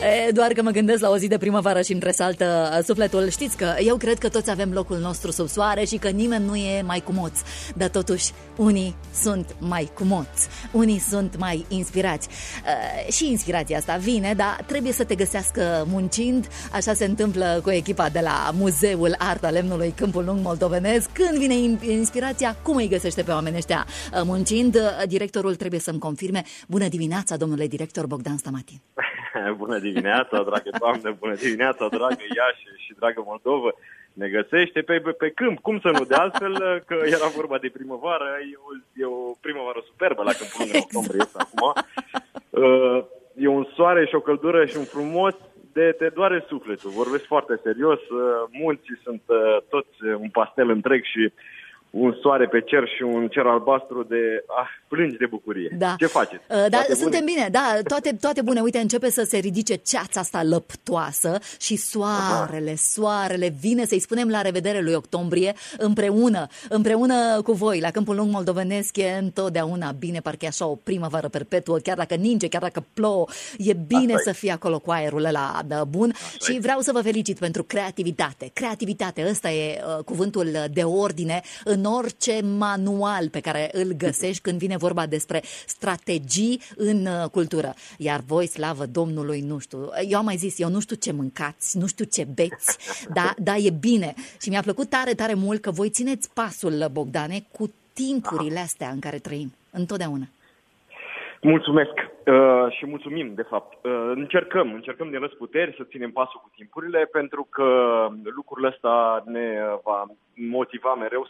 Doar că mă gândesc la o zi de primăvară și îmi tresaltă sufletul. Știți că eu cred că toți avem locul nostru sub soare și că nimeni nu e mai cumoț. Dar totuși, unii sunt mai cumoți, unii sunt mai inspirați. Și inspirația asta vine, dar trebuie să te găsească muncind. Așa se întâmplă cu echipa de la Muzeul Arta Lemnului Câmpul Lung Moldovenesc. Când vine inspirația, cum îi găsește pe oamenii ăștia muncind? Directorul trebuie să-mi confirme. Bună dimineața, domnule director Bogdan Stamatin. Bună dimineața, dragă doamnă, bună dimineața, dragă Iași și dragă Moldovă. Ne găsește pe câmp, cum să nu, de altfel, că era vorba de primăvară, e o primăvară superbă la Câmpul Lung în octombrie acum. E un soare și o căldură și un frumos de te doare sufletul. Vorbesc foarte serios, munții sunt toți un pastel întreg și un soare pe cer și un cer albastru de plângi de bucurie. Da. Ce faceți? Da, suntem bine, da, toate bune. Uite, începe să se ridice ceața asta lăptoasă și soarele vine să-i spunem la revedere lui octombrie împreună cu voi. La Câmpul Lung Moldovenesc e întotdeauna bine, parcă e așa o primăvară perpetuă, chiar dacă ninge, chiar dacă plouă, e bine să fie acolo cu aerul ăla bun. Și vreau să vă felicit pentru creativitate. Creativitate, ăsta e cuvântul de ordine în orice manual pe care îl găsești când vine vorba despre strategii în cultură. Iar voi, slavă Domnului, nu știu, eu am mai zis, eu nu știu ce mâncați, nu știu ce beți, dar e bine. Și mi-a plăcut tare, tare mult că voi țineți pasul, Bogdane, cu timpurile astea în care trăim, întotdeauna. Mulțumesc și mulțumim, de fapt. Încercăm din răzputeri să ținem pasul cu timpurile, pentru că lucrul ăsta ne va motiva mereu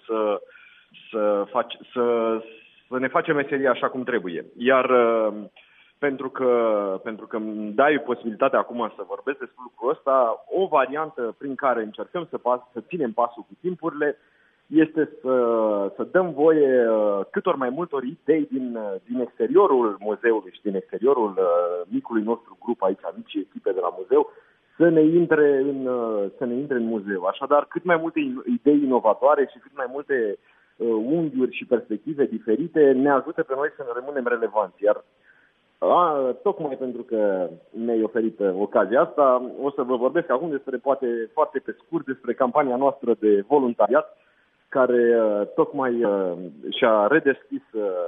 să ne facem meseria așa cum trebuie. Iar pentru că îmi dai posibilitatea acum să vorbesc despre lucrul ăsta, o variantă prin care încercăm să ținem pasul cu timpurile este să dăm voie cât ori mai multor idei din exteriorul muzeului și din exteriorul micului nostru grup aici, micii echipe de la muzeu, să ne intre în muzeu. Așadar, cât mai multe idei inovatoare și cât mai multe unghiuri și perspective diferite ne ajută pe noi să ne rămânem relevanți. Iar tocmai pentru că mi-ai oferit ocazia asta, o să vă vorbesc acum despre, poate foarte pe scurt, despre campania noastră de voluntariat, care tocmai și-a redeschis,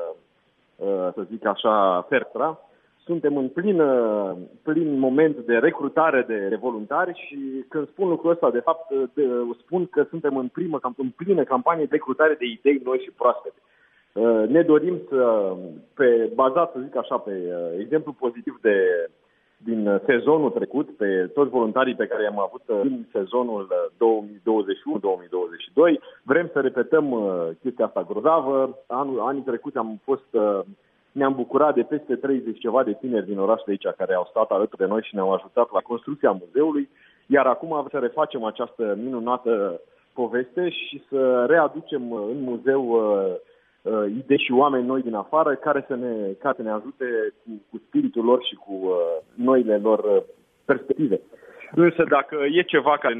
să zic așa, ferestra. Suntem în plin moment de recrutare de voluntari și când spun lucrul ăsta, de fapt, spun că suntem în plină campanie de recrutare de idei noi și proaspete. Ne dorim bazat, să zic așa, pe exemplu pozitiv din sezonul trecut, pe toți voluntarii pe care i-am avut în sezonul 2021-2022. Vrem să repetăm chestia asta grozavă. Anii trecuți ne-am bucurat de peste 30 ceva de tineri din orașul de aici care au stat alături de noi și ne-au ajutat la construcția muzeului. Iar acum să refacem această minunată poveste și să readucem în muzeu idei și oameni noi din afară care să ne ajute cu spiritul lor și cu noile lor perspective. Însă dacă e ceva care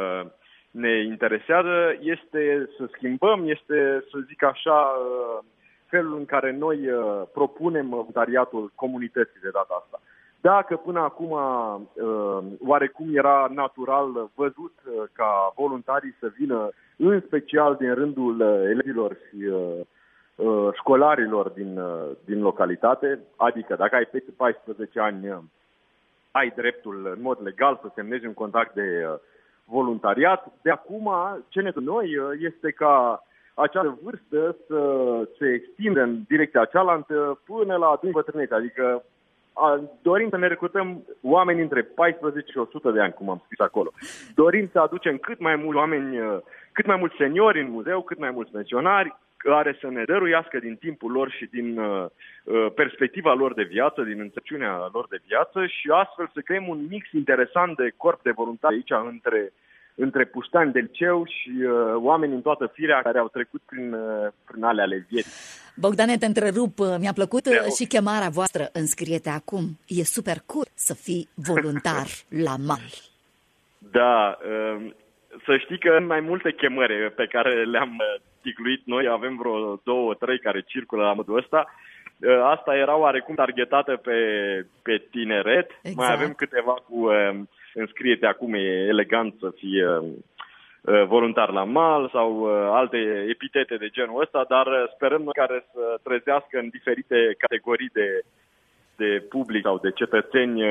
ne interesează, este să schimbăm, este, să zic așa, felul în care noi propunem voluntariatul comunității de data asta. Dacă până acum oarecum era natural văzut ca voluntarii să vină în special din rândul elevilor și școlarilor din localitate, adică dacă ai peste 14 ani, ai dreptul în mod legal să semnezi un contract de voluntariat. De acum, ce ne dorim noi este ca această vârstă să se extindă în direcția cealaltă până la adânc bătrânețe. Adică dorim să ne recrutăm oameni între 14 și 100 de ani, cum am scris acolo. Dorim să aducem cât mai mulți oameni, cât mai mulți seniori în muzeu, cât mai mulți pensionari, care să ne dăruiască din timpul lor și din perspectiva lor de viață, din înțelepciunea lor de viață și astfel să creăm un mix interesant de corp de voluntari aici între puștani de liceu și oameni în toată firea care au trecut prin ale vieții. Bogdane, te întrerup, mi-a plăcut și chemarea voastră. Înscrie-te acum, e super cool să fii voluntar la mal. Da, să știi că în mai multe chemări pe care le-am ticluit noi, avem vreo 2-3 care circulă la modul ăsta, Asta era oarecum targetată pe tineret. Exact. Mai avem câteva cu înscriete acum, e elegant să fie voluntar la mal sau alte epitete de genul ăsta, dar sperăm noi care să trezească în diferite categorii de public sau de cetățeni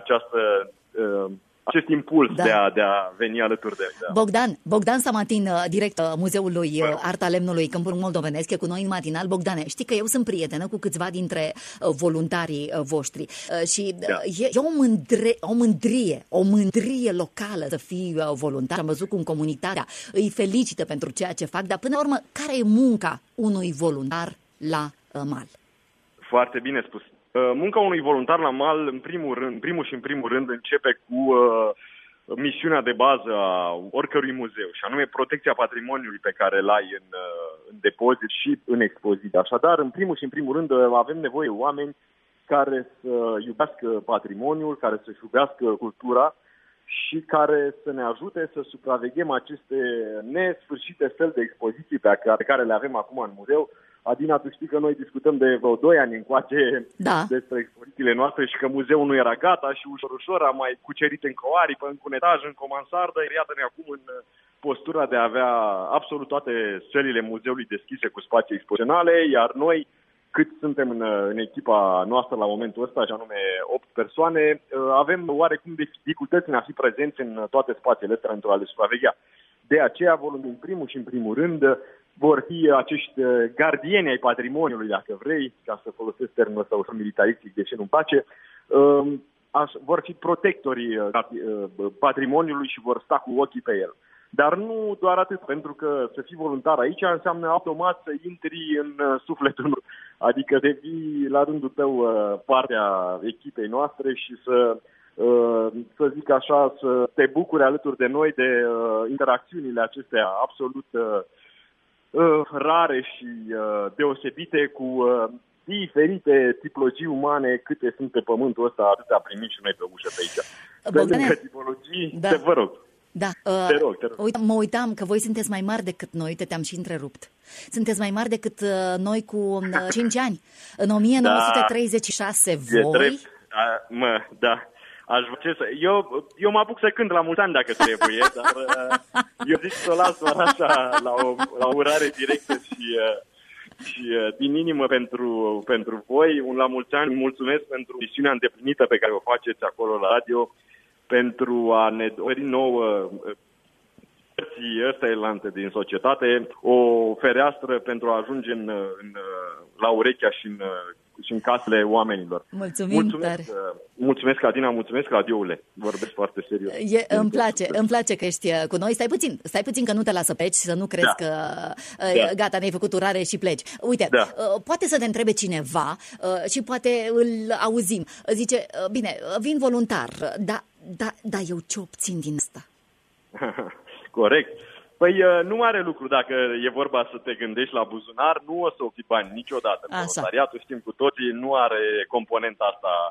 acest impuls de a veni alături de Bogdan Samatin, direct Muzeului Arta Lemnului Câmpul Moldovenesc, e cu noi în matinal. Bogdane, știi că eu sunt prietenă cu câțiva dintre voluntarii voștri și e o mândrie locală să fii voluntar. Am văzut cum comunitatea îi felicită pentru ceea ce fac, dar până la urmă, care e munca unui voluntar la mal? Foarte bine spus. Munca unui voluntar la mal, în primul rând, începe cu misiunea de bază a oricărui muzeu, și anume protecția patrimoniului pe care îl ai în depozit și în expoziție. Așadar, în primul rând, avem nevoie de oameni care să iubească patrimoniul, care să-și iubească cultura și care să ne ajute să supraveghem aceste nesfârșite fel de expoziții pe care le avem acum în muzeu. Adina, tu știi că noi discutăm de vreo 2 ani încoace despre expozițiile noastre și că muzeul nu era gata și ușor am mai cucerit încă o aripă, încă un etaj, încă o mansardă. Iată-ne acum în postura de a avea absolut toate sălile muzeului deschise cu spații expoziționale, iar noi, cât suntem în echipa noastră la momentul ăsta, și anume 8 persoane, avem oarecum dificultăți în a fi prezenți în toate spațiile astea pentru a le supraveghea. De aceea, în primul rând, vor fi acești gardieni ai patrimoniului, dacă vrei, ca să folosesc termenul ăsta ușor militaristic, deși nu-mi place, vor fi protectorii patrimoniului și vor sta cu ochii pe el. Dar nu doar atât, pentru că să fii voluntar aici înseamnă automat să intri în sufletul nostru, adică devii la rândul tău partea echipei noastre și să zic așa, să te bucuri alături de noi de interacțiunile acestea absolut rare și deosebite cu diferite tipologii umane câte sunt pe pământul ăsta, atâtea primim și noi pe ușă pe aici. Pe lângă tipologii, vă rog. Da, te rog. Mă uitam că voi sunteți mai mari decât noi, te-am și întrerupt. Sunteți mai mari decât noi cu 5 ani. În 1936 voi... E drept. Eu mă apuc să cânt la mulți ani dacă trebuie, dar eu zic să o las doar așa la o urare directă și din inimă pentru voi. Un la mulți ani, mulțumesc pentru misiunea îndeplinită pe care o faceți acolo la radio, pentru a ne oferi nouă părții ăsta din societate o fereastră pentru a ajunge la urechea și în casele oamenilor. Mulțumesc, Adina, mulțumesc, radioule. Vorbesc foarte serios. Îmi place că ești cu noi. Stai puțin că nu te lasă pleci, să nu crezi că gata, ne-ai făcut urare și pleci. Uite, poate să te întrebe cineva și poate îl auzim. Zice, bine, vin voluntar, dar eu ce obțin din asta? Corect. Păi nu are lucru dacă e vorba să te gândești la buzunar, nu o să obții bani niciodată. Voluntariatul, știm cu toții, nu are componenta asta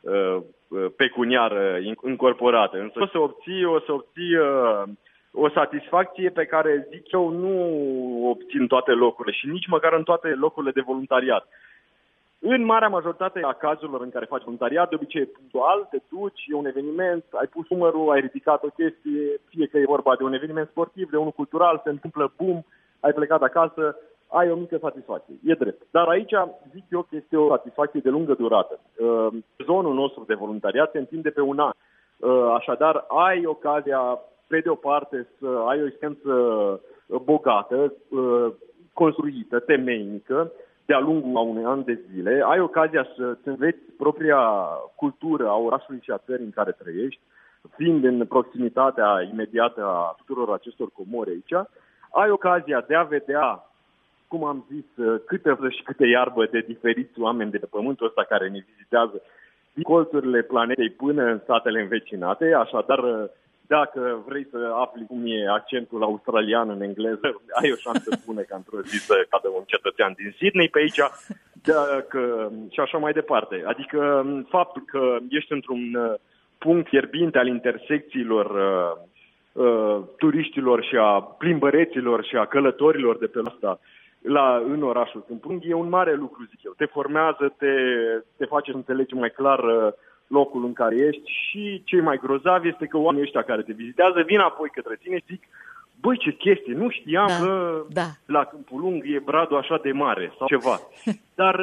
pecuniară incorporată. Însă o să obții o satisfacție pe care, zic eu, nu obțin toate locurile și nici măcar în toate locurile de voluntariat. În marea majoritate a cazurilor în care faci voluntariat, de obicei e punctual, te duci, e un eveniment, ai pus numărul, ai ridicat o chestie, fie că e vorba de un eveniment sportiv, de unul cultural, se întâmplă, bum, ai plecat acasă, ai o mică satisfacție. E drept. Dar aici zic eu că este o satisfacție de lungă durată. Zonul nostru de voluntariat se întinde pe un an. Așadar, ai ocazia, pe de o parte, să ai o experiență bogată, construită, temeinică, de-a lungul a unui an de zile, ai ocazia să-ți înveți propria cultură a orașului și a țării în care trăiești, fiind în proximitatea imediată a tuturor acestor comori aici, ai ocazia de a vedea, cum am zis, câte iarbă de diferiți oameni de pe pământul ăsta care ne vizitează din colțurile planetei până în statele învecinate, așadar, dacă vrei să afli cum e accentul australian în engleză, ai o șansă bună ca într-o zi să cadă un cetățean din Sydney pe aici și așa mai departe. Adică faptul că ești într-un punct fierbinte al intersecțiilor turiștilor și a plimbăreților și a călătorilor de pe asta în orașul Câmpul Lung e un mare lucru, zic eu. Te formează, te face să înțelegi mai clar locul în care ești și cei mai grozavi este că oamenii ăștia care te vizitează vin apoi către tine și zic: băi, ce chestie, nu știam că la Câmpul Lung e bradul așa de mare sau ceva. Dar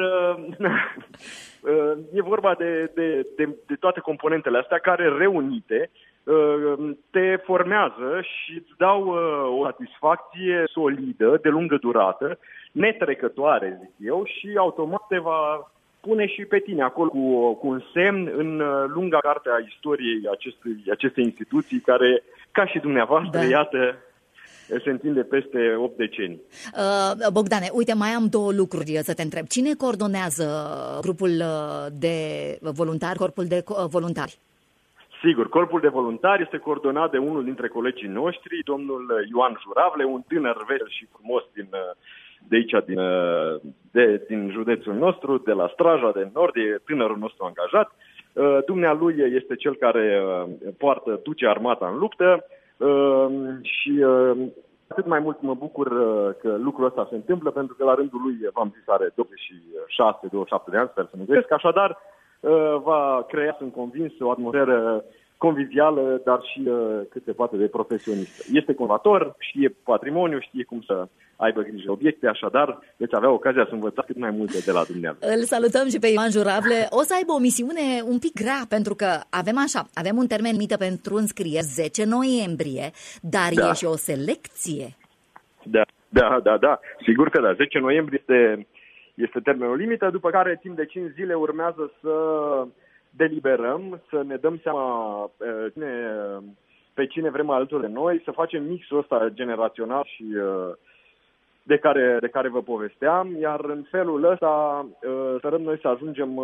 e vorba de toate componentele astea care, reunite, te formează și îți dau o satisfacție solidă, de lungă durată, netrecătoare, zic eu, și automat te va pune și pe tine acolo cu un semn în lunga carte a istoriei acestei instituții care, ca și dumneavoastră, iată, se întinde peste 8 decenii. Bogdane, uite, mai am 2 lucruri să te întreb. Cine coordonează grupul de voluntari, corpul de voluntari? Sigur, corpul de voluntari este coordonat de unul dintre colegii noștri, domnul Ioan Juravle, un tânăr vesel și frumos de aici, din județul nostru, de la Straja de Nord, e tânărul nostru angajat. Dumnealui este cel care duce armata în luptă și atât mai mult mă bucur că lucrul ăsta se întâmplă, pentru că la rândul lui, v-am zis, are 26-27 de ani, sper să nu greșesc, așadar va crea, sunt convins, o atmosferă convivială, dar și cât se poate de profesionistă. Este conservator, știe patrimoniu, știe cum să aibă grijă de obiecte, așadar veți avea ocazia să învățați cât mai multe de la dumneavoastră. Îl salutăm și pe Ioan Juravle. O să aibă o misiune un pic grea, pentru că avem un termen limită pentru înscrieri, 10 noiembrie, dar e și o selecție. Da. Sigur că da. 10 noiembrie este termenul limită, după care timp de 5 zile urmează să deliberăm, să ne dăm seama pe cine vrem alături de noi, să facem mixul ăsta generațional și de care vă povesteam, iar în felul ăsta sperăm noi să ajungem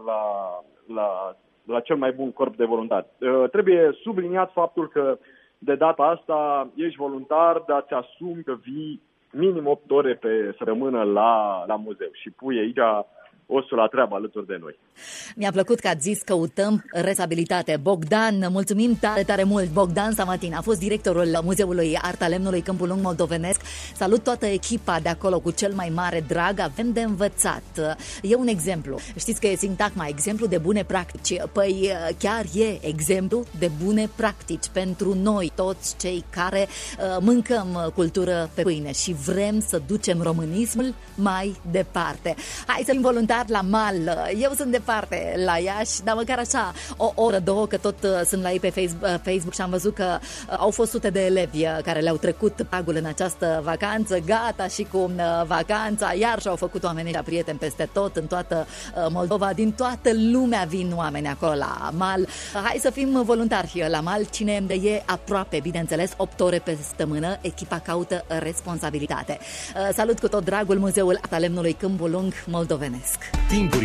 la cel mai bun corp de voluntari. Trebuie subliniat faptul că de data asta ești voluntar, dar ți asumi că vii minim 8 ore pe săptămână la muzeu și pui aici osul la treabă alături de noi. Mi-a plăcut că ați zis căutăm responsabilitate. Bogdan, mulțumim tare, tare mult. Bogdan Samatin a fost directorul Muzeului Arta Lemnului Câmpul Lung Moldovenesc. Salut toată echipa de acolo cu cel mai mare drag. Avem de învățat. E un exemplu. Știți că e sintagma, exemplu de bune practici. Păi chiar e exemplu de bune practici pentru noi, toți cei care mâncăm cultură pe pâine și vrem să ducem românismul mai departe. Hai să fim voluntari la mal. Eu sunt departe la Iași, dar măcar așa o oră, 2, că tot sunt la ei pe Facebook și am văzut că au fost sute de elevi care le-au trecut pragul în această vacanță, gata și cu vacanța, iar și-au făcut oamenii la prieteni peste tot, în toată Moldova, din toată lumea vin oameni acolo la mal. Hai să fim voluntari la mal, cine e aproape, bineînțeles, 8 ore pe săptămână, echipa caută responsabilitate. Salut cu tot dragul Muzeul Arta Lemnului Câmpul Lung Moldovenesc.